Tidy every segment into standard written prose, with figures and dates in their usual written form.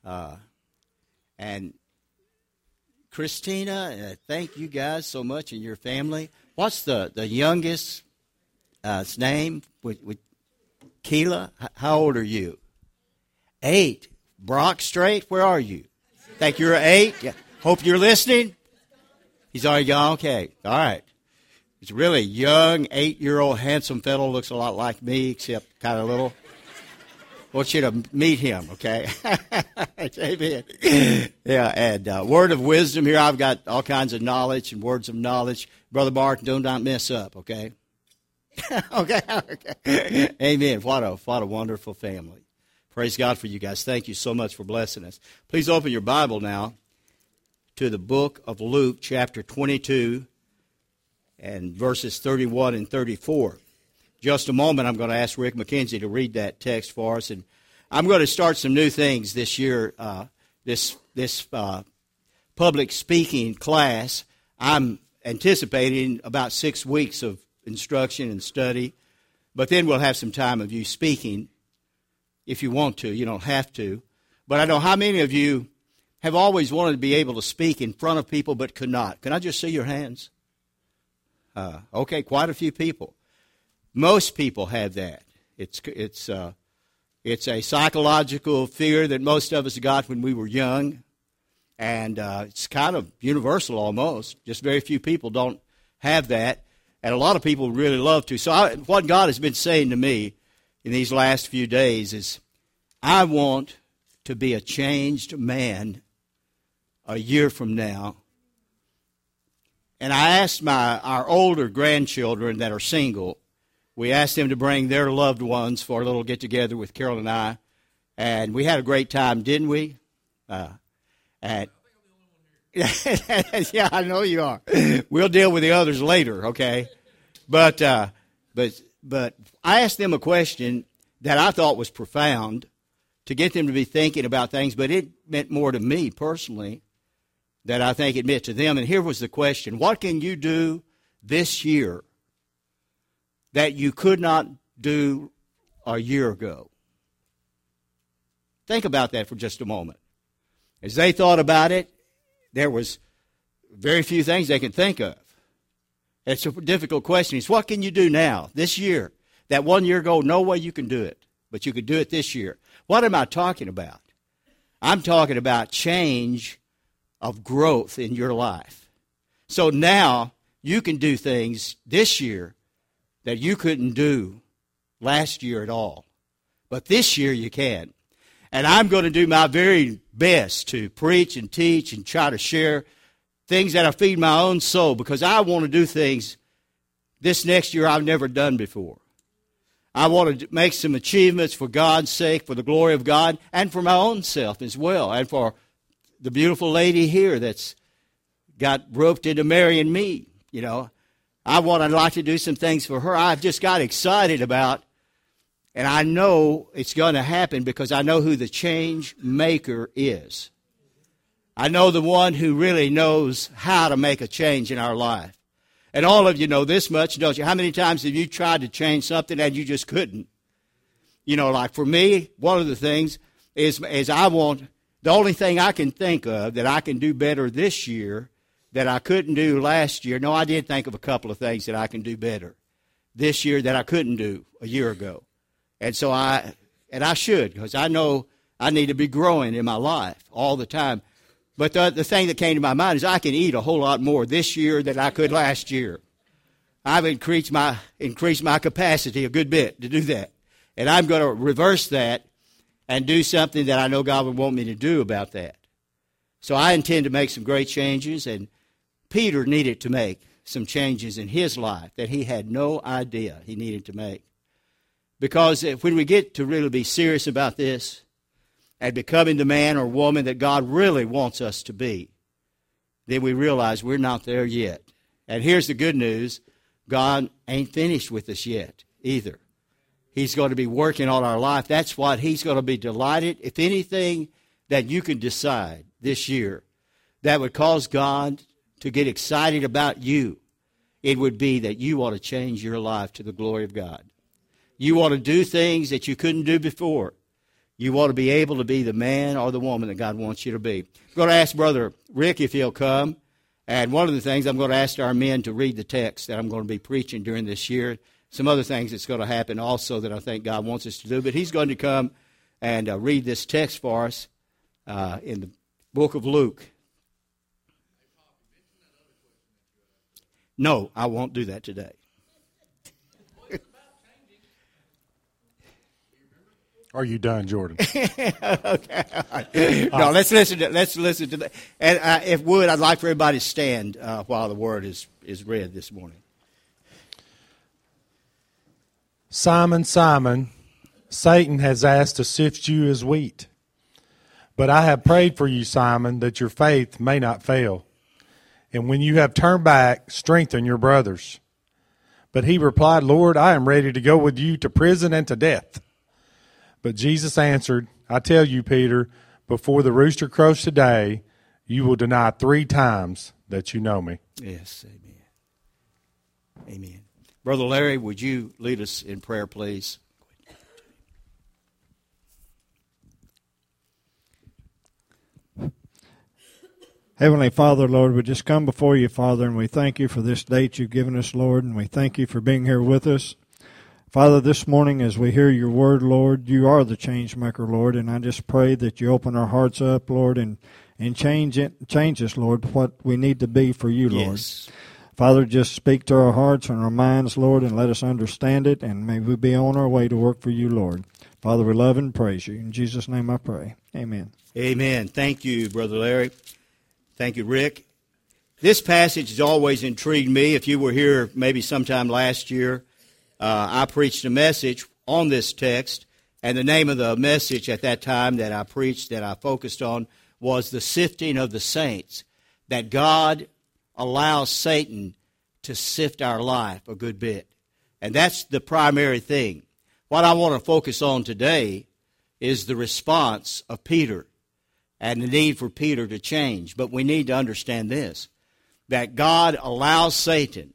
And Christina, thank you guys so much and your family. What's the youngest name? With Keela? How old are you? 8. Brock Strait, where are you? Think you're 8? Yeah. Hope you're listening. He's already gone? Okay. All right. He's a really young, 8-year-old, handsome fellow. Looks a lot like me, except kind of little. I want you to meet him, okay? Amen. Yeah, and word of wisdom here. I've got all kinds of knowledge and words of knowledge. Brother Mark, do not mess up, okay? Okay. Amen. What a wonderful family. Praise God for you guys. Thank you so much for blessing us. Please open your Bible now to the book of Luke, chapter 22, and verses 31 and 34. Just a moment, I'm going to ask Rick McKenzie to read that text for us, and I'm going to start some new things this year. This public speaking class, I'm anticipating about 6 weeks of instruction and study, but then we'll have some time of you speaking if you want to. You don't have to. But I know how many of you have always wanted to be able to speak in front of people but could not. Can I just see your hands? Okay, quite a few people. Most people have that. It's a psychological fear that most of us got when we were young, and it's kind of universal almost. Just very few people don't have that, and a lot of people really love to. So what God has been saying to me in these last few days is, I want to be a changed man a year from now. And I asked our older grandchildren that are single, we asked them to bring their loved ones for a little get-together with Carol and I, and we had a great time, didn't we? Yeah, I know you are. We'll deal with the others later, okay? But I asked them a question that I thought was profound to get them to be thinking about things, but it meant more to me personally than I think it meant to them. And here was the question: what can you do this year that you could not do a year ago? Think about that for just a moment. As they thought about it, there was very few things they could think of. It's a difficult question. It's what can you do now, this year, that 1 year ago, no way you can do it, but you could do it this year. What am I talking about? I'm talking about change of growth in your life. So now you can do things this year that you couldn't do last year at all. But this year you can. And I'm going to do my very best to preach and teach and try to share things that I feed my own soul, because I want to do things this next year I've never done before. I want to make some achievements for God's sake, for the glory of God, and for my own self as well, and for the beautiful lady here that's got roped into marrying me. You know, I'd like to do some things for her. I've just got excited about, and I know it's going to happen because I know who the change maker is. I know the one who really knows how to make a change in our life. And all of you know this much, don't you? How many times have you tried to change something and you just couldn't? You know, like for me, one of the things is the only thing I can think of that I can do better this year that I couldn't do last year. No, I did think of a couple of things that I can do better this year that I couldn't do a year ago. And so I should, because I know I need to be growing in my life all the time. But the thing that came to my mind is I can eat a whole lot more this year than I could last year. I've increased my capacity a good bit to do that. And I'm going to reverse that and do something that I know God would want me to do about that. So I intend to make some great changes, and Peter needed to make some changes in his life that he had no idea he needed to make. Because when we get to really be serious about this and becoming the man or woman that God really wants us to be, then we realize we're not there yet. And here's the good news: God ain't finished with us yet either. He's going to be working on our life. That's what He's going to be delighted. If anything that you can decide this year that would cause God to get excited about you, it would be that you want to change your life to the glory of God. You want to do things that you couldn't do before. You want to be able to be the man or the woman that God wants you to be. I'm going to ask Brother Rick if he'll come. And one of the things, I'm going to ask our men to read the text that I'm going to be preaching during this year. Some other things that's going to happen also that I think God wants us to do. But he's going to come and read this text for us in the book of Luke. No, I won't do that today. Are you done, Jordan? Okay. No, let's listen to that. And if would, I'd like for everybody to stand while the word is read this morning. Simon, Simon, Satan has asked to sift you as wheat. But I have prayed for you, Simon, that your faith may not fail. And when you have turned back, strengthen your brothers. But he replied, Lord, I am ready to go with you to prison and to death. But Jesus answered, I tell you, Peter, before the rooster crows today, you will deny 3 times that you know me. Yes, amen. Amen. Brother Larry, would you lead us in prayer, please? Heavenly Father, Lord, we just come before you, Father, and we thank you for this date you've given us, Lord, and we thank you for being here with us. Father, this morning as we hear your word, Lord, you are the change maker, Lord, and I just pray that you open our hearts up, Lord, and change us, Lord, what we need to be for you, Lord. Yes. Father, just speak to our hearts and our minds, Lord, and let us understand it, and may we be on our way to work for you, Lord. Father, we love and praise you. In Jesus' name I pray. Amen. Amen. Thank you, Brother Larry. Thank you, Rick. This passage has always intrigued me. If you were here maybe sometime last year, I preached a message on this text, and the name of the message at that time that I preached, that I focused on, was the sifting of the saints, that God allows Satan to sift our life a good bit. And that's the primary thing. What I want to focus on today is the response of Peter and the need for Peter to change. But we need to understand this, that God allows Satan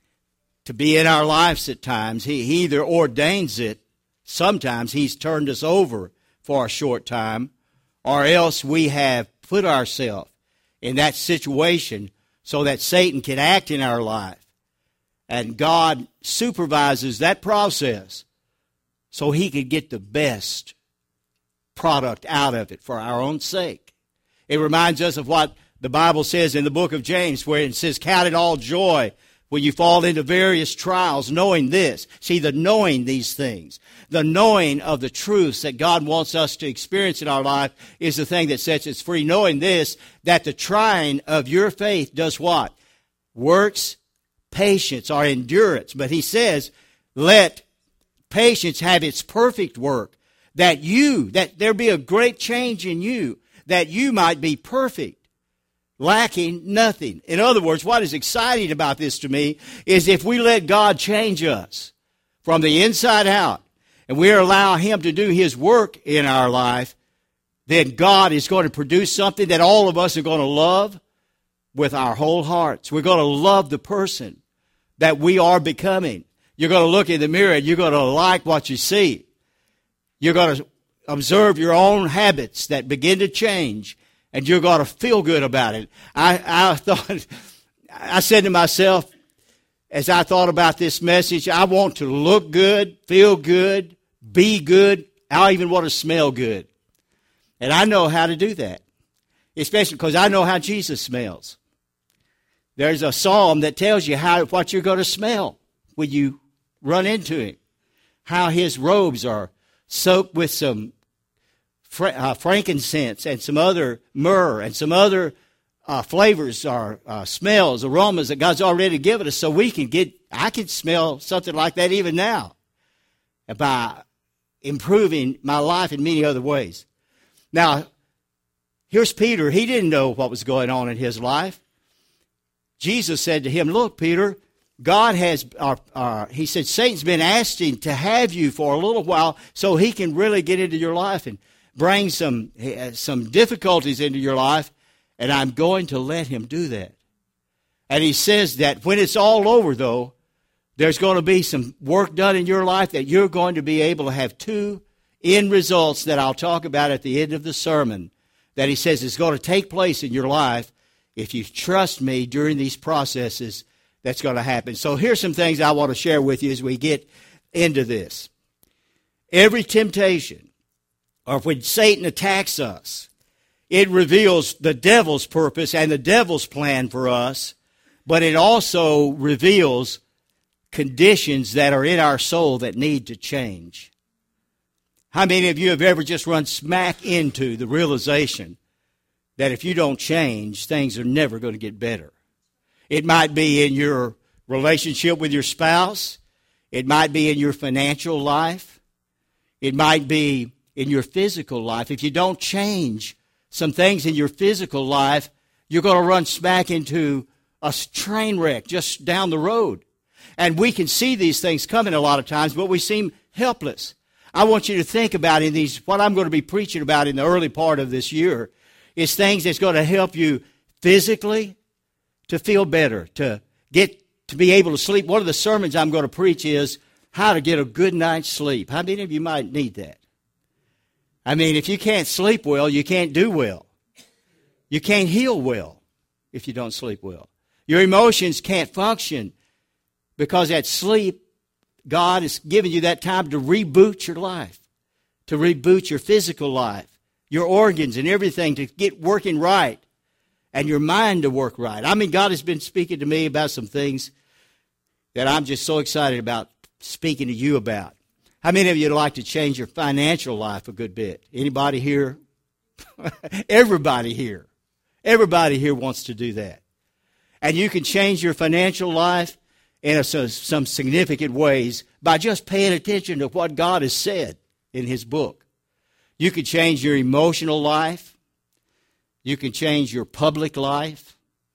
to be in our lives at times. He either ordains it, sometimes he's turned us over for a short time, or else we have put ourselves in that situation so that Satan can act in our life. And God supervises that process so he can get the best product out of it for our own sake. It reminds us of what the Bible says in the book of James, where it says, count it all joy when you fall into various trials, knowing this. See, the knowing these things, the knowing of the truths that God wants us to experience in our life is the thing that sets us free. Knowing this, that the trying of your faith does what? Works patience or endurance. But he says, let patience have its perfect work, that there be a great change in you, that you might be perfect, lacking nothing. In other words, what is exciting about this to me is if we let God change us from the inside out and we allow him to do his work in our life, then God is going to produce something that all of us are going to love with our whole hearts. We're going to love the person that we are becoming. You're going to look in the mirror and you're going to like what you see. You're going to observe your own habits that begin to change, and you're going to feel good about it. I said to myself, as I thought about this message, I want to look good, feel good, be good. I even want to smell good. And I know how to do that, especially because I know how Jesus smells. There's a psalm that tells you what you're going to smell when you run into him, how his robes are soaked with some frankincense and some other myrrh and some other flavors or smells, aromas that God's already given us, so I can smell something like that even now by improving my life in many other ways. Now, here's Peter. He didn't know what was going on in his life. Jesus said to him, look, Peter, God has, he said, Satan's been asking to have you for a little while so he can really get into your life and bring some difficulties into your life, and I'm going to let him do that. And he says that when it's all over, though, there's going to be some work done in your life that you're going to be able to have 2 end results that I'll talk about at the end of the sermon that he says is going to take place in your life if you trust me during these processes. That's going to happen. So here's some things I want to share with you as we get into this. Every temptation, or when Satan attacks us, it reveals the devil's purpose and the devil's plan for us, but it also reveals conditions that are in our soul that need to change. How many of you have ever just run smack into the realization that if you don't change, things are never going to get better? It might be in your relationship with your spouse. It might be in your financial life. It might be in your physical life. If you don't change some things in your physical life, you're going to run smack into a train wreck just down the road. And we can see these things coming a lot of times, but we seem helpless. I want you to think about what I'm going to be preaching about in the early part of this year is things that's going to help you physically, to feel better, to be able to sleep. One of the sermons I'm going to preach is how to get a good night's sleep. How many of you might need that? I mean, if you can't sleep well, you can't do well. You can't heal well if you don't sleep well. Your emotions can't function because at sleep, God is giving you that time to reboot your life, to reboot your physical life, your organs and everything to get working right, and your mind to work right. I mean, God has been speaking to me about some things that I'm just so excited about speaking to you about. How many of you would like to change your financial life a good bit? Anybody here? Everybody here. Everybody here wants to do that. And you can change your financial life in some significant ways by just paying attention to what God has said in His book. You can change your emotional life. You can change your public life.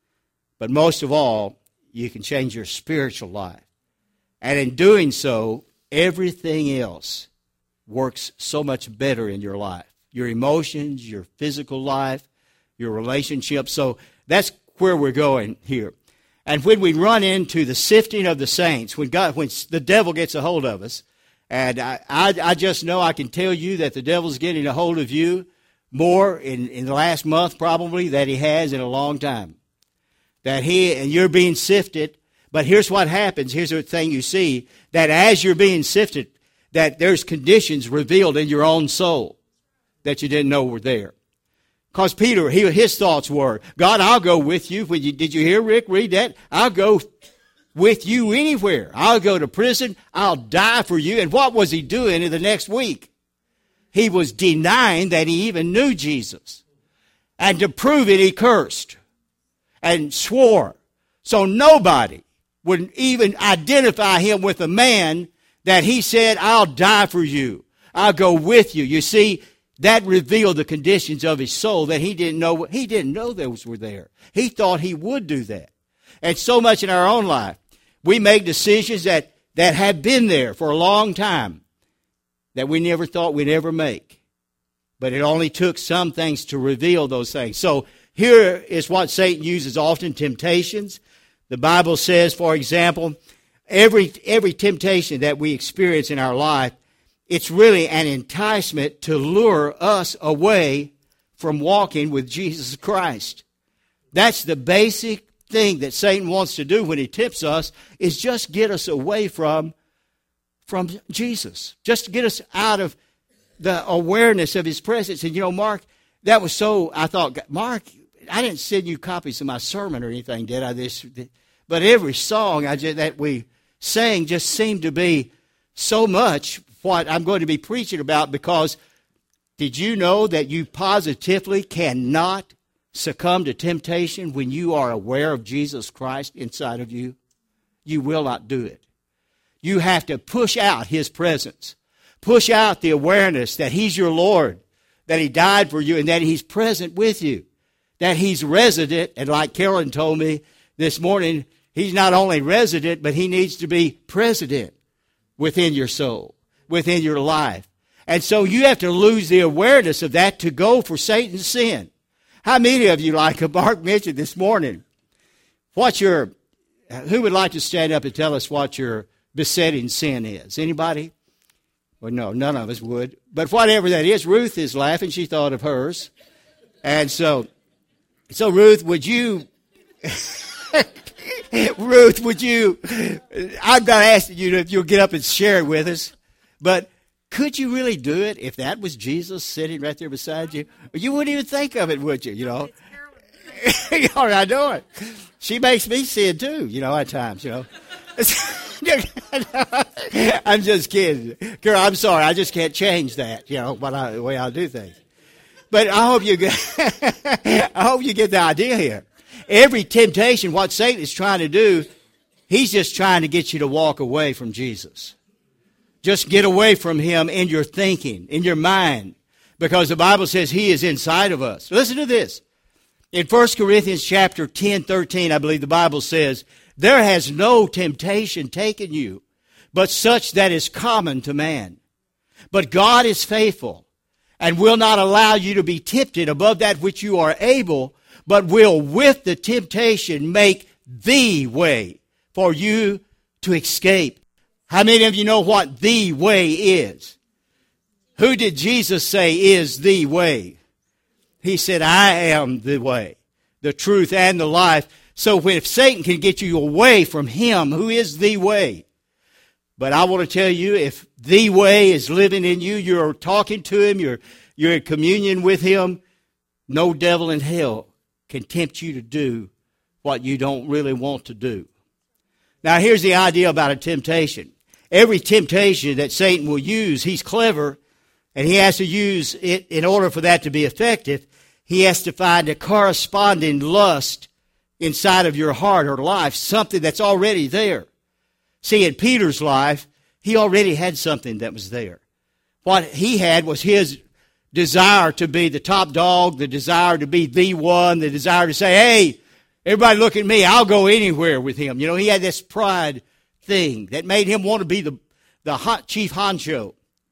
But most of all, you can change your spiritual life. And in doing so, everything else works so much better in your life. Your emotions, your physical life, your relationships. So that's where we're going here. And when we run into the sifting of the saints, when the devil gets a hold of us, and I just know I can tell you that the devil's getting a hold of you more in the last month probably than he has in a long time. And you're being sifted. But here's what happens. Here's the thing you see, that as you're being sifted, that there's conditions revealed in your own soul that you didn't know were there. Because Peter, his thoughts were, God, I'll go with you. Did you hear Rick read that? I'll go with you anywhere. I'll go to prison. I'll die for you. And what was he doing in the next week? He was denying that he even knew Jesus. And to prove it, he cursed and swore. So nobody would even identify him with a man that he said, I'll die for you. I'll go with you. You see, that revealed the conditions of his soul that he didn't know. He didn't know those were there. He thought he would do that. And so much in our own life, we make decisions that have been there for a long time that we never thought we'd ever make. But it only took some things to reveal those things. So here is what Satan uses often, temptations. The Bible says, for example, every temptation that we experience in our life, it's really an enticement to lure us away from walking with Jesus Christ. That's the basic thing that Satan wants to do when he tempts us, is just get us away from Jesus. Just to get us out of the awareness of his presence. And Mark, that was so, I thought, Mark, I didn't send you copies of my sermon or anything, did I? But every song that we sang just seemed to be so much what I'm going to be preaching about, because did you know that you positively cannot succumb to temptation when you are aware of Jesus Christ inside of you? You will not do it. You have to push out his presence. Push out the awareness that he's your Lord, that he died for you, and that he's present with you, that he's resident. And like Carolyn told me this morning, he's not only resident, but he needs to be president within your soul, within your life. And so you have to lose the awareness of that to go for Satan's sin. How many of you, like Mark mentioned this morning, who would like to stand up and tell us what your besetting sin is? Anybody? Well, no, none of us would. But whatever that is, Ruth is laughing. She thought of hers. And so Ruth, would you, I'm not asking you if you'll get up and share it with us, but could you really do it if that was Jesus sitting right there beside you? You wouldn't even think of it, would you, you know? I know it. She makes me sin too, you know, at times, you know. I'm just kidding. Girl, I'm sorry. I just can't change that, you know, the way I do things. But I hope you get the idea here. Every temptation, what Satan is trying to do, he's just trying to get you to walk away from Jesus. Just get away from him in your thinking, in your mind, because the Bible says he is inside of us. Listen to this. In 1 Corinthians chapter 10:13, I believe the Bible says, there has no temptation taken you, but such that is common to man. But God is faithful, and will not allow you to be tempted above that which you are able, but will with the temptation make the way for you to escape. How many of you know what the way is? Who did Jesus say is the way? He said, I am the way, the truth, and the life. So if Satan can get you away from him, who is the way? But I want to tell you, if the way is living in you, you're talking to him, you're in communion with him, no devil in hell can tempt you to do what you don't really want to do. Now, here's the idea about a temptation. Every temptation that Satan will use, he's clever, and he has to use it in order for that to be effective. He has to find a corresponding lust inside of your heart or life, something that's already there. See, in Peter's life, he already had something that was there. What he had was his desire to be the top dog, the desire to be the one, the desire to say, hey, everybody look at me, I'll go anywhere with him. You know, he had this pride thing that made him want to be the chief honcho.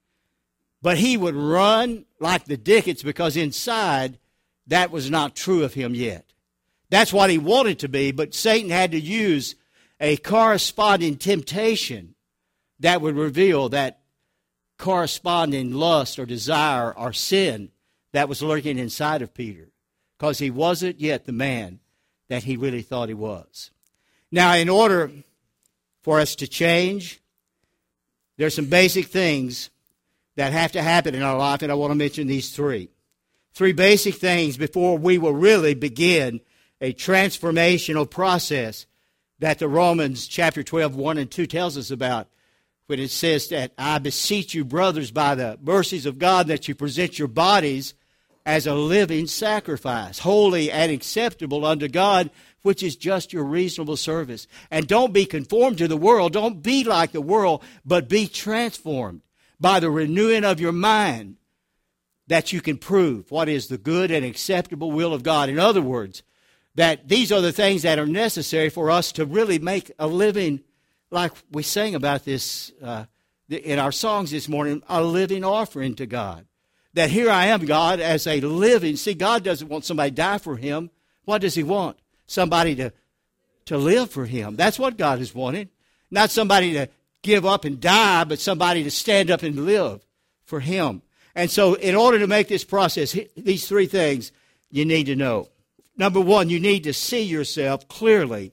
But he would run like the dickens because inside that was not true of him yet. That's what he wanted to be, but Satan had to use a corresponding temptation that would reveal that corresponding lust or desire or sin that was lurking inside of Peter, because he wasn't yet the man that he really thought he was. Now, in order for us to change, there's some basic things that have to happen in our life, and I want to mention these three. Three basic things before we will really begin a transformational process that the Romans chapter 12, 1 and 2 tells us about, when it says that, I beseech you, brothers, by the mercies of God, that you present your bodies as a living sacrifice, holy and acceptable unto God, which is just your reasonable service. And don't be conformed to the world. Don't be like the world, but be transformed by the renewing of your mind, that you can prove what is the good and acceptable will of God. In other words, that these are the things that are necessary for us to really make a living, like we sang about this in our songs this morning, a living offering to God. That here I am, God, as a living. See, God doesn't want somebody to die for him. What does he want? Somebody to live for him. That's what God is wanting. Not somebody to give up and die, but somebody to stand up and live for him. And so in order to make this process, these three things you need to know. Number one, you need to see yourself clearly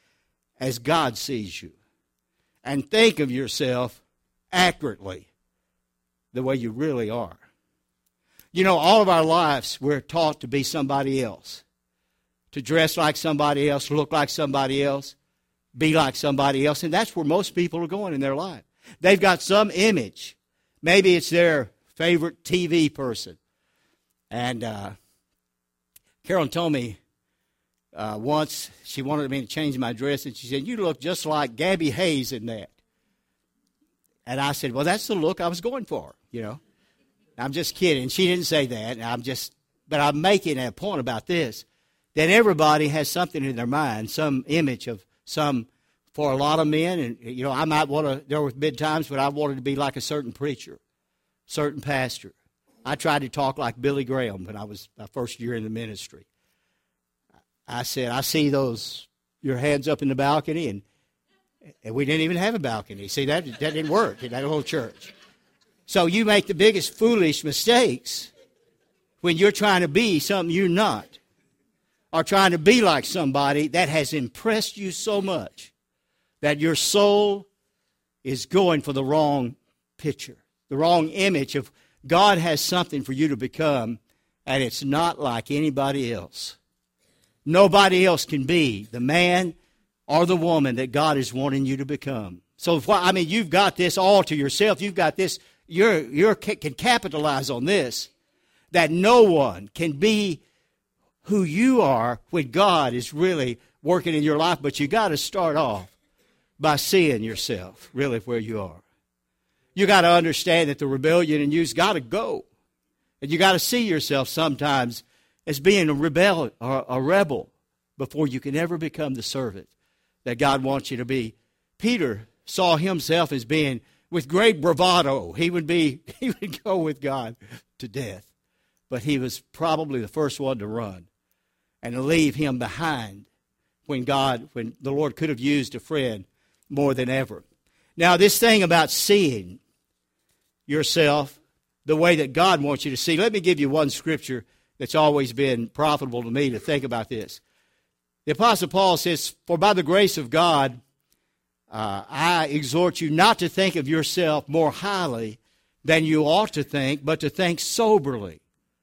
as God sees you. And think of yourself accurately the way you really are. You know, all of our lives we're taught to be somebody else. To dress like somebody else, look like somebody else, be like somebody else. And that's where most people are going in their life. They've got some image. Maybe it's their favorite TV person. And Carolyn told me once she wanted me to change my dress, and she said, you look just like Gabby Hayes in that. And I said, well, that's the look I was going for, you know. I'm just kidding. She didn't say that. But I'm making a point about this, that everybody has something in their mind, some image of some, for a lot of men. And, you know, I might want to, there were been times when I wanted to be like a certain preacher, certain pastor. I tried to talk like Billy Graham when I was my first year in the ministry. I said, I see those, your hands up in the balcony, and we didn't even have a balcony. See, that didn't work in that whole church. So you make the biggest foolish mistakes when you're trying to be something you're not, or trying to be like somebody that has impressed you so much that your soul is going for the wrong picture, the wrong image of God has something for you to become, and it's not like anybody else. Nobody else can be the man or the woman that God is wanting you to become. So, you've got this all to yourself. You've got this. You can capitalize on this, that no one can be who you are when God is really working in your life. But you got to start off by seeing yourself really where you are. You got to understand that the rebellion in you's got to go, and you got to see yourself sometimes as being a rebel or a rebel before you can ever become the servant that God wants you to be. Peter saw himself as being, with great bravado, he would go with God to death. But he was probably the first one to run and to leave him behind when the Lord could have used a friend more than ever. Now, this thing about seeing yourself the way that God wants you to see, let me give you one scripture that's always been profitable to me to think about this. The Apostle Paul says, "For by the grace of God, I exhort you not to think of yourself more highly than you ought to think, but to think soberly,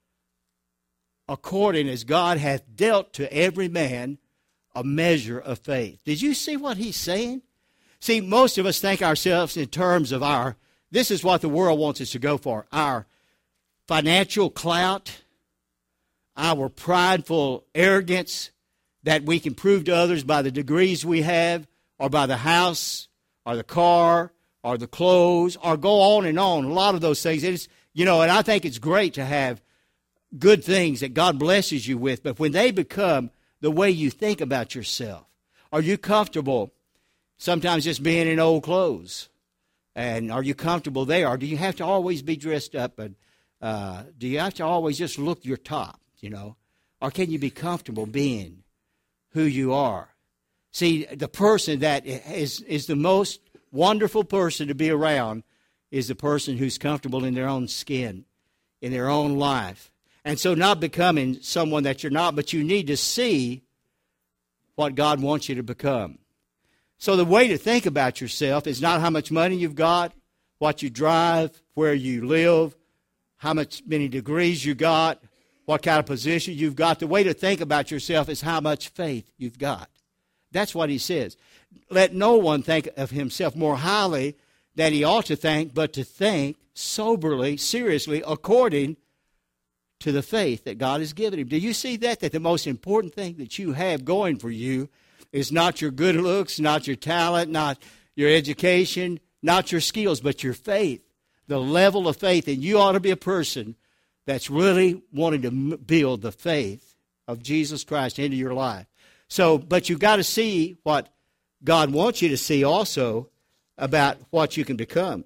according as God hath dealt to every man a measure of faith." Did you see what he's saying? See, most of us think ourselves in terms of this is what the world wants us to go for, our financial clout, our prideful arrogance that we can prove to others by the degrees we have, or by the house, or the car, or the clothes, or go on and on. A lot of those things. And I think it's great to have good things that God blesses you with, but when they become the way you think about yourself, are you comfortable sometimes just being in old clothes? And are you comfortable there? Or do you have to always be dressed up? And do you have to always just look your top, Or can you be comfortable being who you are? See, the person that is the most wonderful person to be around is the person who's comfortable in their own skin, in their own life. And so not becoming someone that you're not, but you need to see what God wants you to become. So the way to think about yourself is not how much money you've got, what you drive, where you live, many degrees you got, what kind of position you've got. The way to think about yourself is how much faith you've got. That's what he says. Let no one think of himself more highly than he ought to think, but to think soberly, seriously, according to the faith that God has given him. Do you see that the most important thing that you have going for you is not your good looks, not your talent, not your education, not your skills, but your faith, the level of faith. And you ought to be a person that's really wanting to build the faith of Jesus Christ into your life. So, but you've got to see what God wants you to see also about what you can become.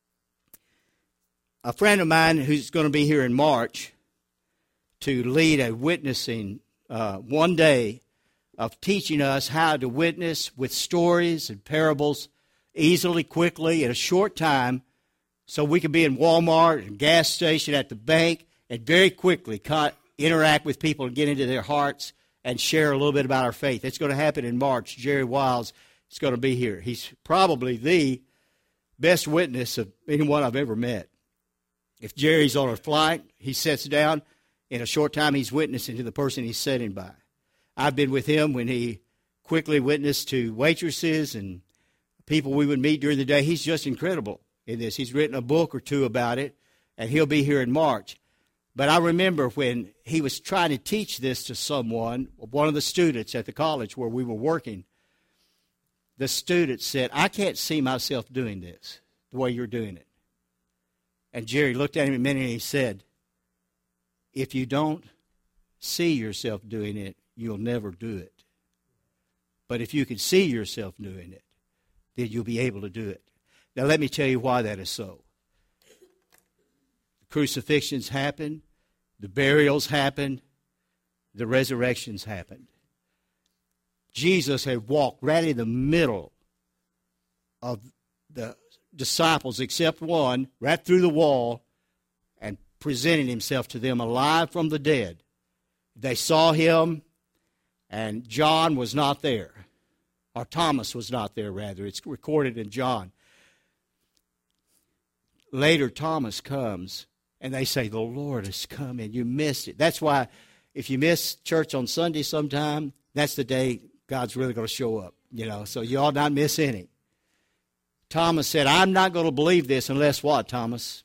A friend of mine who's going to be here in March to lead a witnessing one day of teaching us how to witness with stories and parables easily, quickly, in a short time, so we can be in Walmart and gas station, at the bank, and very quickly interact with people and get into their hearts and share a little bit about our faith. It's going to happen in March. Jerry Wiles is going to be here. He's probably the best witness of anyone I've ever met. If Jerry's on a flight, he sits down. In a short time, he's witnessing to the person he's sitting by. I've been with him when he quickly witnessed to waitresses and people we would meet during the day. He's just incredible in this. He's written a book or two about it, and he'll be here in March. But I remember when he was trying to teach this to someone, one of the students at the college where we were working, the student said, "I can't see myself doing this the way you're doing it." And Jerry looked at him a minute and he said, "If you don't see yourself doing it, you'll never do it. But if you can see yourself doing it, then you'll be able to do it." Now let me tell you why that is so. The crucifixions happened, the burials happened, the resurrections happened. Jesus had walked right in the middle of the disciples, except one, right through the wall and presented himself to them alive from the dead. They saw him, and John was not there. Or Thomas was not there, rather. It's recorded in John. Later, Thomas comes, and they say, the Lord has come, and you missed it. That's why if you miss church on Sunday sometime, that's the day God's really going to show up. So you ought not miss any. Thomas said, I'm not going to believe this unless what, Thomas?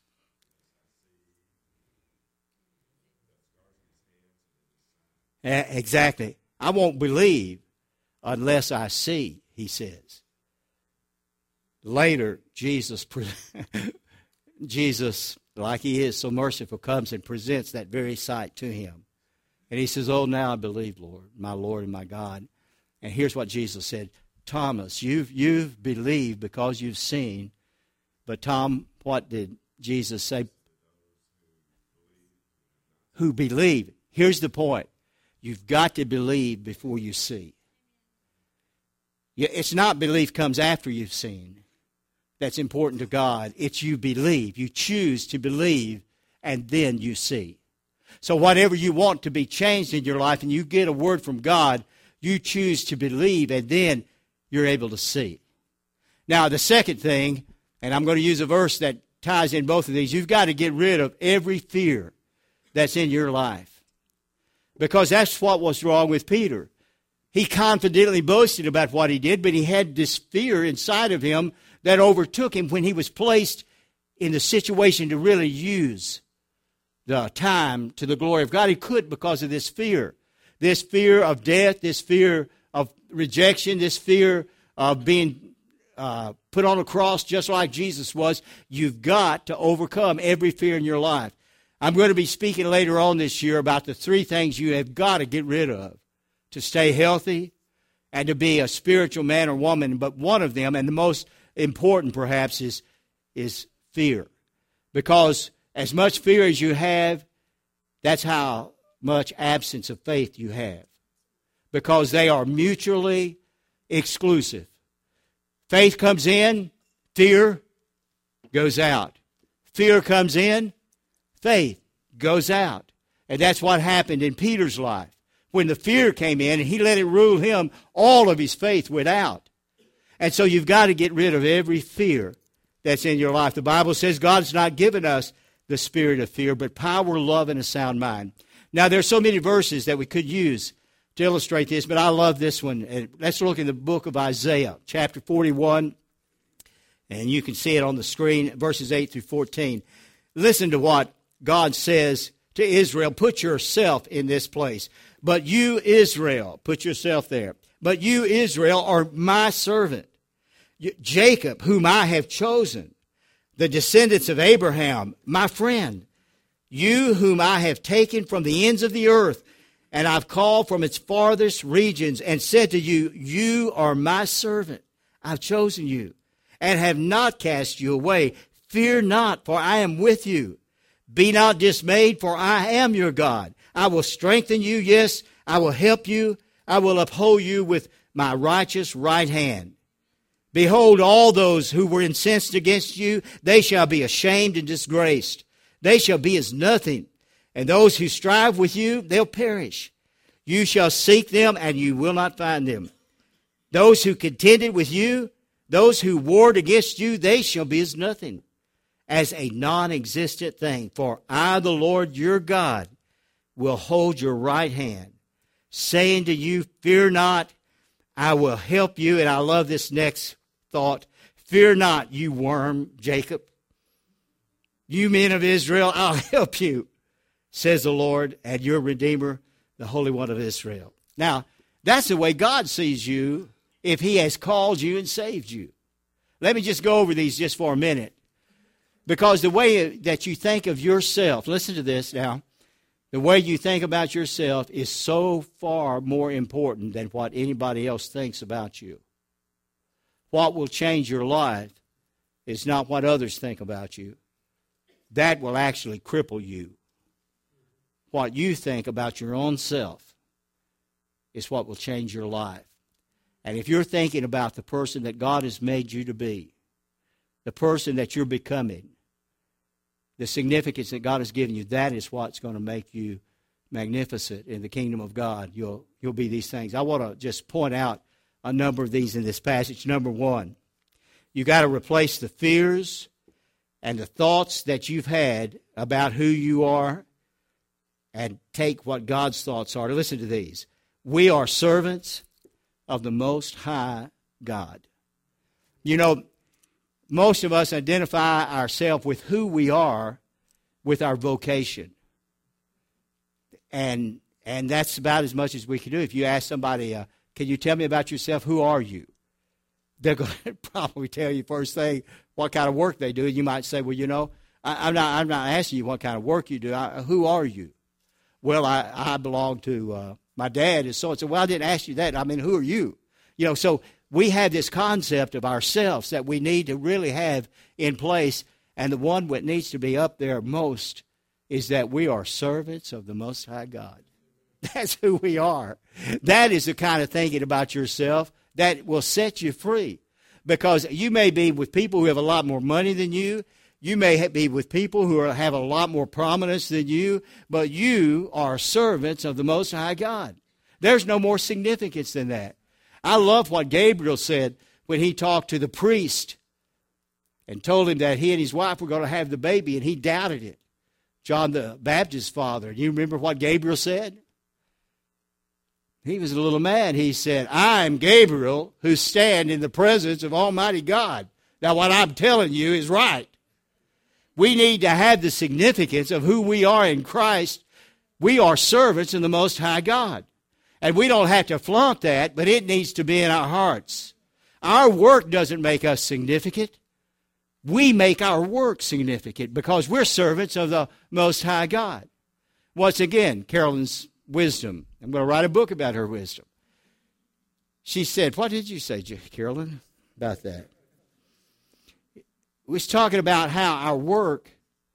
Exactly. I won't believe unless I see, he says. Later, Jesus, like he is so merciful, comes and presents that very sight to him. And he says, oh, now I believe, Lord and my God. And here's what Jesus said. Thomas, you've believed because you've seen. But Tom, what did Jesus say? Who believe. Here's the point. You've got to believe before you see. It's not belief comes after you've seen. That's important to God. It's you believe. You choose to believe, and then you see. So whatever you want to be changed in your life, and you get a word from God, you choose to believe, and then you're able to see. Now, the second thing, and I'm going to use a verse that ties in both of these, you've got to get rid of every fear that's in your life. Because that's what was wrong with Peter. He confidently boasted about what he did, but he had this fear inside of him that overtook him when he was placed in the situation to really use the time to the glory of God. He couldn't because of this fear. This fear of death, this fear of rejection, this fear of being put on a cross just like Jesus was. You've got to overcome every fear in your life. I'm going to be speaking later on this year about the 3 things you have got to get rid of to stay healthy and to be a spiritual man or woman. But one of them, and the most important perhaps, is fear. Because as much fear as you have, that's how much absence of faith you have. Because they are mutually exclusive. Faith comes in, fear goes out. Fear comes in, faith goes out. And that's what happened in Peter's life. When the fear came in and he let it rule him, all of his faith went out. And so you've got to get rid of every fear that's in your life. The Bible says God's not given us the spirit of fear, but power, love, and a sound mind. Now, there are so many verses that we could use to illustrate this, but I love this one. And let's look in the book of Isaiah, chapter 41, and you can see it on the screen, verses 8 through 14. Listen to what God says to Israel. Put yourself in this place. But you, Israel, put yourself there. But you, Israel, are my servant. Jacob, whom I have chosen. The descendants of Abraham, my friend. You whom I have taken from the ends of the earth, and I've called from its farthest regions, and said to you, you are my servant. I've chosen you, and have not cast you away. Fear not, for I am with you. Be not dismayed, for I am your God. I will strengthen you, yes, I will help you. I will uphold you with my righteous right hand. Behold, all those who were incensed against you, they shall be ashamed and disgraced. They shall be as nothing. And those who strive with you, they'll perish. You shall seek them, and you will not find them. Those who contended with you, those who warred against you, they shall be as nothing, as a non-existent thing. For I, the Lord your God, will hold your right hand, saying to you, fear not, I will help you. And I love this next thought. Fear not, you worm, Jacob. You men of Israel, I'll help you, says the Lord, and your Redeemer, the Holy One of Israel. Now, that's the way God sees you if he has called you and saved you. Let me just go over these just for a minute. Because the way that you think of yourself, listen to this now, the way you think about yourself is so far more important than what anybody else thinks about you. What will change your life is not what others think about you. That will actually cripple you. What you think about your own self is what will change your life. And if you're thinking about the person that God has made you to be, the person that you're becoming, the significance that God has given you, that is what's going to make you magnificent in the kingdom of God. You'll be these things. I want to just point out a number of these in this passage. Number one, you got to replace the fears and the thoughts that you've had about who you are and take what God's thoughts are. Listen to these. We are servants of the Most High God. You know, most of us identify ourselves with who we are with our vocation. And that's about as much as we can do. If you ask somebody, can you tell me about yourself? Who are you? They're going to probably tell you first thing what kind of work they do. And you might say, well, you know, I'm not asking you what kind of work you do. Who are you? Well, I belong to, my dad is so-and-so. Well, I didn't ask you that. I mean, who are you? You know, so we have this concept of ourselves that we need to really have in place. And the one that needs to be up there most is that we are servants of the Most High God. That's who we are. That is the kind of thinking about yourself that will set you free. Because you may be with people who have a lot more money than you. You may be with people who have a lot more prominence than you. But you are servants of the Most High God. There's no more significance than that. I love what Gabriel said when he talked to the priest and told him that he and his wife were going to have the baby, and he doubted it. John the Baptist's father. Do you remember what Gabriel said? He was a little mad. He said, I'm Gabriel who stand in the presence of Almighty God. Now, what I'm telling you is right. We need to have the significance of who we are in Christ. We are servants of the Most High God. And we don't have to flaunt that, but it needs to be in our hearts. Our work doesn't make us significant. We make our work significant because we're servants of the Most High God. Once again, Carolyn's wisdom. I'm going to write a book about her wisdom. She said, what did you say, Carolyn, about that? We was talking about how our work,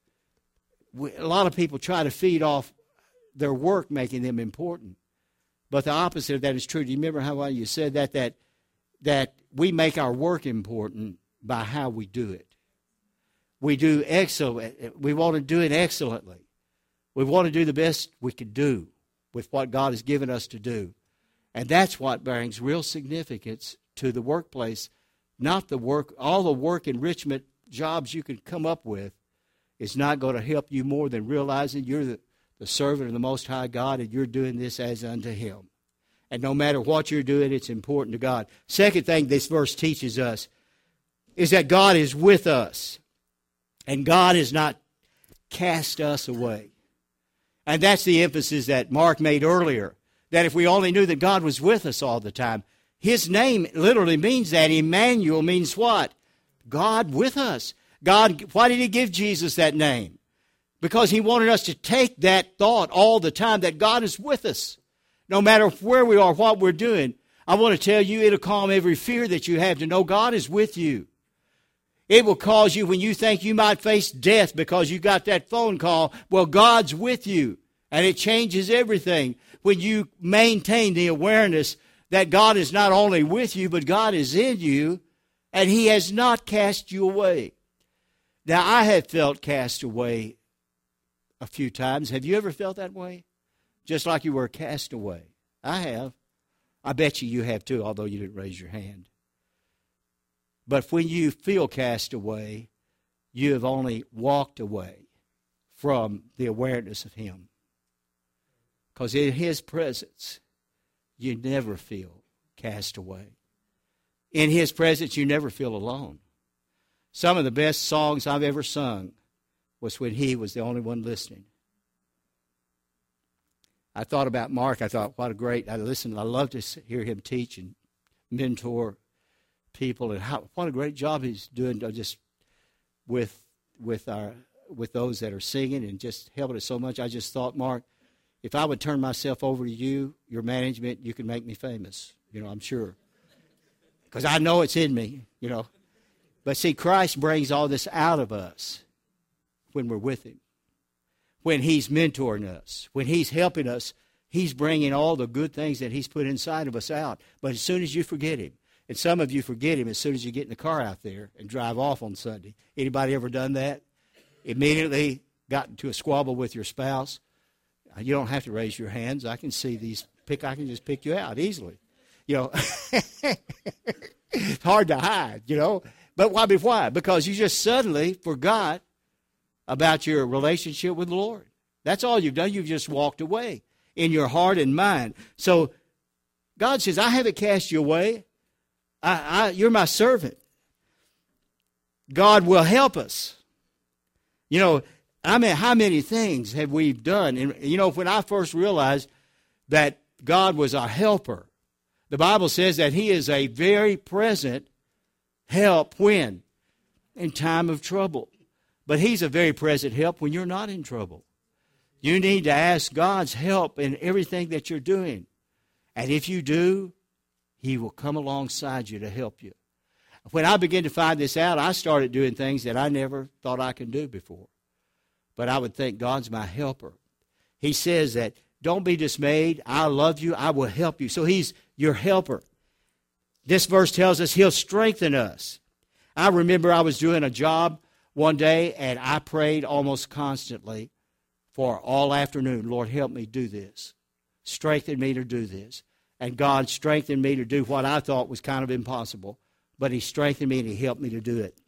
a lot of people try to feed off their work making them important. But the opposite of that is true. Do you remember how you said that we make our work important by how we do it? We do excellent. We want to do it excellently. We want to do the best we can do with what God has given us to do. And that's what brings real significance to the workplace. Not the work, all the work enrichment jobs you can come up with is not going to help you more than realizing you're the servant of the Most High God and you're doing this as unto Him. And no matter what you're doing, it's important to God. Second thing this verse teaches us is that God is with us. And God has not cast us away. And that's the emphasis that Mark made earlier, that if we only knew that God was with us all the time. His name literally means that. Emmanuel means what? God with us. God, why did He give Jesus that name? Because He wanted us to take that thought all the time that God is with us. No matter where we are, what we're doing. I want to tell you, it'll calm every fear that you have to know God is with you. It will cause you, when you think you might face death because you got that phone call, well, God's with you. And it changes everything when you maintain the awareness that God is not only with you, but God is in you, and He has not cast you away. Now, I have felt cast away a few times. Have you ever felt that way? Just like you were cast away. I have. I bet you have too, although you didn't raise your hand. But when you feel cast away, you have only walked away from the awareness of Him. Because in His presence, you never feel cast away. In His presence, you never feel alone. Some of the best songs I've ever sung was when He was the only one listening. I thought about Mark. I thought, what a great, I love to hear him teach and mentor people, and what a great job he's doing just with those that are singing and just helping us so much. I just thought, Mark, if I would turn myself over to you, your management, you could make me famous. I'm sure. Because I know it's in me, But see, Christ brings all this out of us when we're with Him. When He's mentoring us, when He's helping us, He's bringing all the good things that He's put inside of us out. But as soon as you forget Him, And some of you forget him as soon as you get in the car out there and drive off on Sunday. Anybody ever done that? Immediately got into a squabble with your spouse? You don't have to raise your hands. I can see these. I can just pick you out easily. You know, it's hard to hide, you know. But why? Because you just suddenly forgot about your relationship with the Lord. That's all you've done. You've just walked away in your heart and mind. So God says, I haven't cast you away. You're my servant. God will help us. You know, I mean, how many things have we done? And, you know, when I first realized that God was our helper, the Bible says that he is a very present help when? In time of trouble. But he's a very present help when you're not in trouble. You need to ask God's help in everything that you're doing. And if you do, he will come alongside you to help you. When I began to find this out, I started doing things that I never thought I could do before. But I would think God's my helper. He says that, don't be dismayed. I love you. I will help you. So he's your helper. This verse tells us he'll strengthen us. I remember I was doing a job one day, and I prayed almost constantly for all afternoon, Lord, help me do this. Strengthen me to do this. And God strengthened me to do what I thought was kind of impossible. But he strengthened me and he helped me to do it.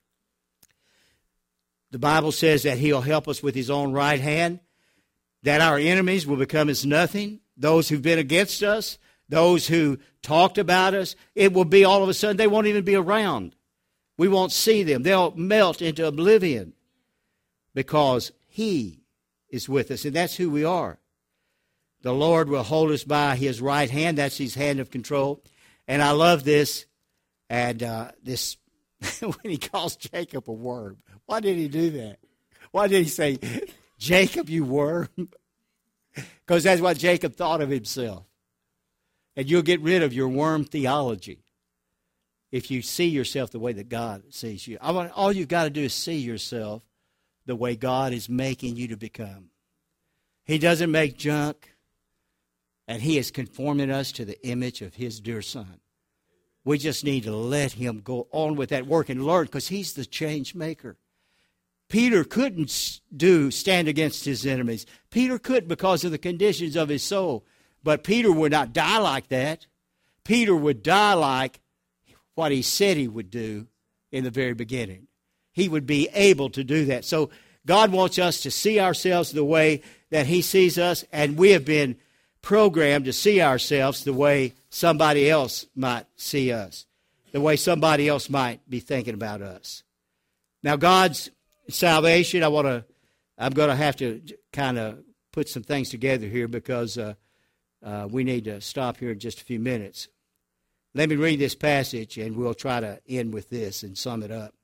The Bible says that he'll help us with his own right hand, that our enemies will become as nothing, those who've been against us, those who talked about us. It will be all of a sudden, they won't even be around. We won't see them. They'll melt into oblivion because he is with us, and that's who we are. The Lord will hold us by his right hand. That's his hand of control. And I love this. And this, when he calls Jacob a worm, why did he do that? Why did he say, Jacob, you worm? Because that's what Jacob thought of himself. And you'll get rid of your worm theology if you see yourself the way that God sees you. All you've got to do is see yourself the way God is making you to become. He doesn't make junk, and he is conforming us to the image of his dear Son. We just need to let him go on with that work and learn, because he's the change maker. Peter couldn't stand against his enemies. Peter couldn't because of the conditions of his soul. But Peter would not die like that. Peter would die like what he said he would do in the very beginning. He would be able to do that. So God wants us to see ourselves the way that he sees us, and we have been programmed to see ourselves the way somebody else might see us, the way somebody else might be thinking about us. Now, God's salvation, I'm going to have to kind of put some things together here because we need to stop here in just a few minutes. Let me read this passage, and we'll try to end with this and sum it up.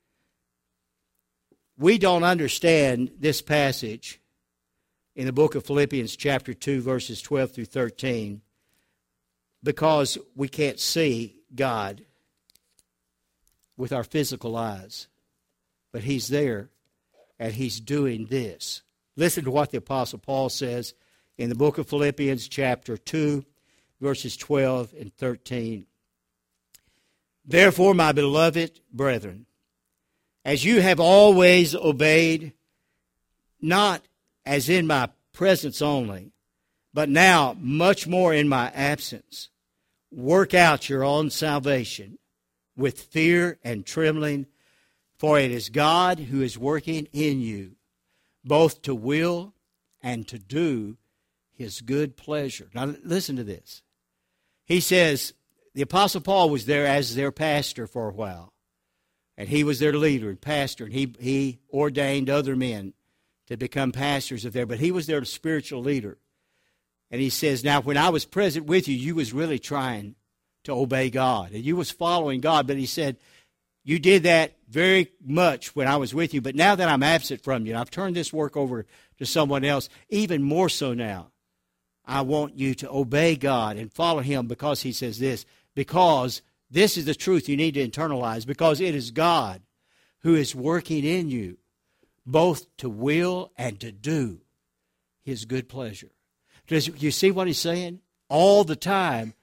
We don't understand this passage in the book of Philippians chapter 2, verses 12 through 13, because we can't see God with our physical eyes. But he's there, and he's doing this. Listen to what the Apostle Paul says in the book of Philippians chapter 2, verses 12 and 13. Therefore, my beloved brethren, as you have always obeyed, not as in my presence only, but now much more in my absence, work out your own salvation with fear and trembling, for it is God who is working in you, both to will and to do his good pleasure. Now listen to this. He says, the Apostle Paul was there as their pastor for a while. And he was their leader and pastor, and he ordained other men to become pastors of there. But he was their spiritual leader. And he says, now when I was present with you, you was really trying to obey God. And you was following God. But he said, you did that very much when I was with you. But now that I'm absent from you, and I've turned this work over to someone else, even more so now, I want you to obey God and follow him, because he says this, because this is the truth you need to internalize, because it is God who is working in you both to will and to do his good pleasure. Does you see what he's saying? All the time,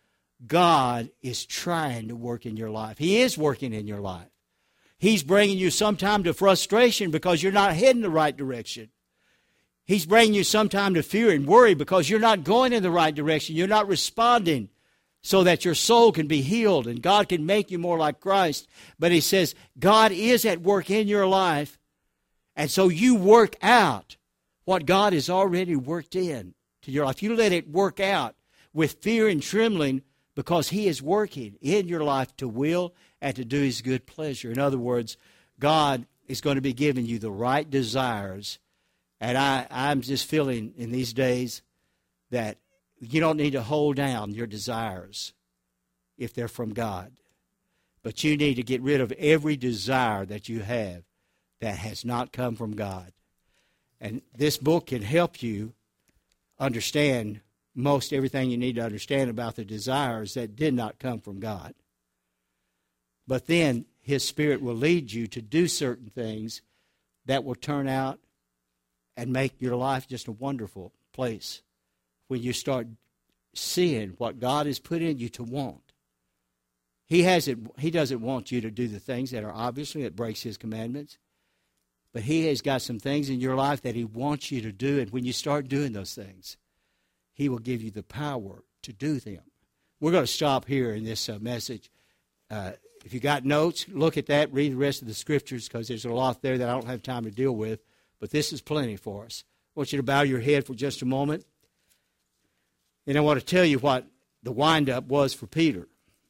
God is trying to work in your life. He is working in your life. He's bringing you sometime to frustration because you're not heading the right direction. He's bringing you sometime to fear and worry because you're not going in the right direction. You're not responding so that your soul can be healed and God can make you more like Christ. But He says God is at work in your life, and so you work out what God has already worked in to your life. You let it work out with fear and trembling because He is working in your life to will and to do His good pleasure. In other words, God is going to be giving you the right desires. And I'm just feeling in these days that you don't need to hold down your desires if they're from God. But you need to get rid of every desire that you have that has not come from God. And this book can help you understand most everything you need to understand about the desires that did not come from God. But then His Spirit will lead you to do certain things that will turn out and make your life just a wonderful place when you start seeing what God has put in you to want. He doesn't want you to do the things that are obviously that breaks His commandments, but He has got some things in your life that He wants you to do, and when you start doing those things, He will give you the power to do them. We're going to stop here in this message. If you got notes, look at that, read the rest of the Scriptures, because there's a lot there that I don't have time to deal with, but this is plenty for us. I want you to bow your head for just a moment, and I want to tell you what the wind-up was for Peter.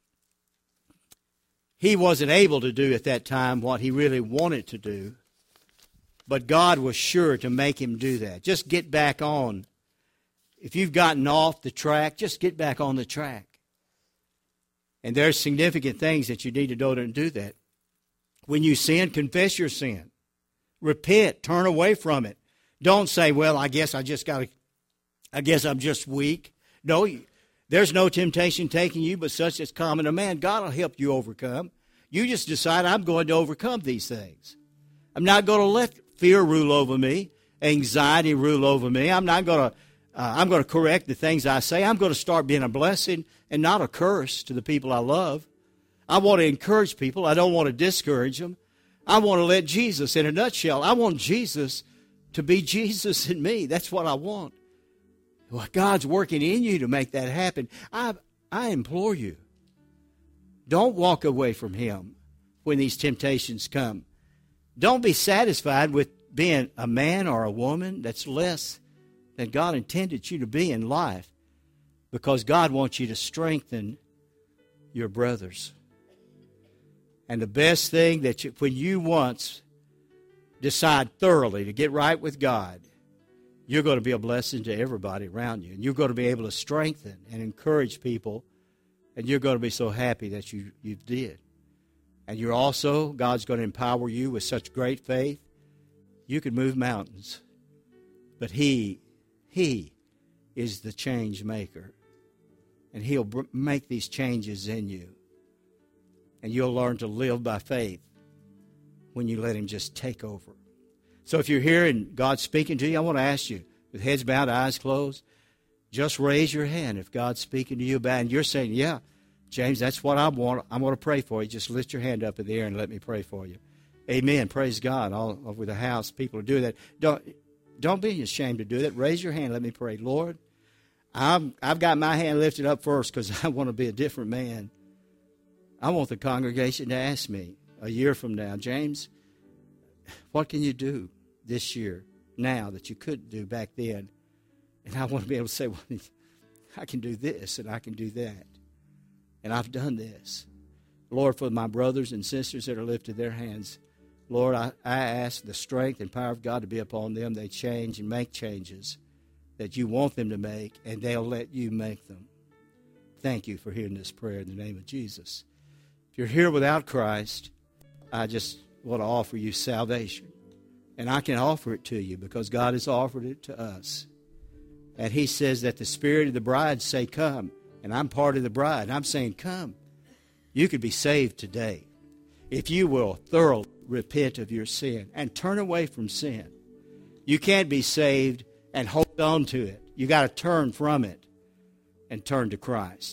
He wasn't able to do at that time what he really wanted to do, but God was sure to make him do that. Just get back on. If you've gotten off the track, just get back on the track. And there's significant things that you need to do to do that. When you sin, confess your sin. Repent. Turn away from it. Don't say, well, I guess I'm just weak. No, there's no temptation taking you but such as common to man. God will help you overcome. You just decide, I'm going to overcome these things. I'm not going to let fear rule over me, anxiety rule over me. I'm going to correct the things I say. I'm going to start being a blessing and not a curse to the people I love. I want to encourage people. I don't want to discourage them. I want to let Jesus, in a nutshell, I want Jesus to be Jesus in me. That's what I want. Well, God's working in you to make that happen. I implore you, don't walk away from Him when these temptations come. Don't be satisfied with being a man or a woman that's less than God intended you to be in life, because God wants you to strengthen your brothers. And the best thing when you once decide thoroughly to get right with God, you're going to be a blessing to everybody around you. And you're going to be able to strengthen and encourage people. And you're going to be so happy that you did. And you're also, God's going to empower you with such great faith, you can move mountains. But He is the change maker. And He'll make these changes in you. And you'll learn to live by faith when you let Him just take over. So if you're here and God's speaking to you, I want to ask you, with heads bowed, eyes closed, just raise your hand if God's speaking to you about it. And you're saying, yeah, James, that's what I want. I'm going to pray for you. Just lift your hand up in the air and let me pray for you. Amen. Praise God. All over the house, people are doing that. Don't be ashamed to do that. Raise your hand. Let me pray. Lord, I've got my hand lifted up first because I want to be a different man. I want the congregation to ask me a year from now, James, what can you do this year now that you couldn't do back then? And I want to be able to say, well, I can do this and I can do that. And I've done this. Lord, for my brothers and sisters that are lifted their hands, Lord, I ask the strength and power of God to be upon them. They change and make changes that you want them to make, and they'll let you make them. Thank you for hearing this prayer in the name of Jesus. If you're here without Christ, I just want to offer you salvation. And I can offer it to you because God has offered it to us. And He says that the Spirit of the bride say, come. And I'm part of the bride. I'm saying, come. You could be saved today if you will thoroughly repent of your sin and turn away from sin. You can't be saved and hold on to it. You got to turn from it and turn to Christ.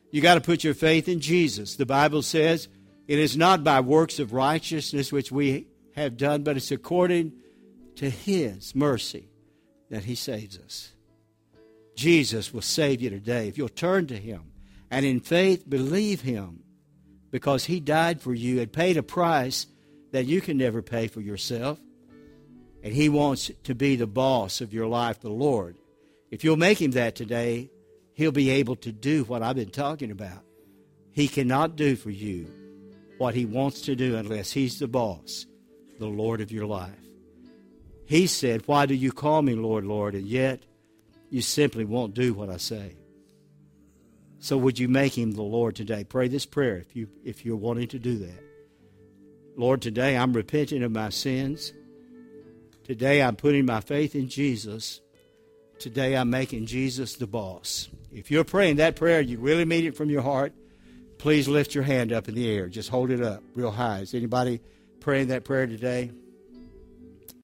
You got to put your faith in Jesus. The Bible says it is not by works of righteousness which we have done, but it's according to His mercy that He saves us. Jesus will save you today if you'll turn to Him and in faith believe Him, because He died for you and paid a price that you can never pay for yourself. And He wants to be the boss of your life, the Lord. If you'll make Him that today, He'll be able to do what I've been talking about. He cannot do for you what He wants to do unless He's the boss, the Lord of your life. He said, "Why do you call me Lord, Lord, and yet you simply won't do what I say?" So would you make Him the Lord today? Pray this prayer if you're wanting to do that. Lord, today I'm repenting of my sins. Today I'm putting my faith in Jesus. Today I'm making Jesus the boss. If you're praying that prayer, you really mean it from your heart, please lift your hand up in the air. Just hold it up real high. Is anybody praying that prayer today?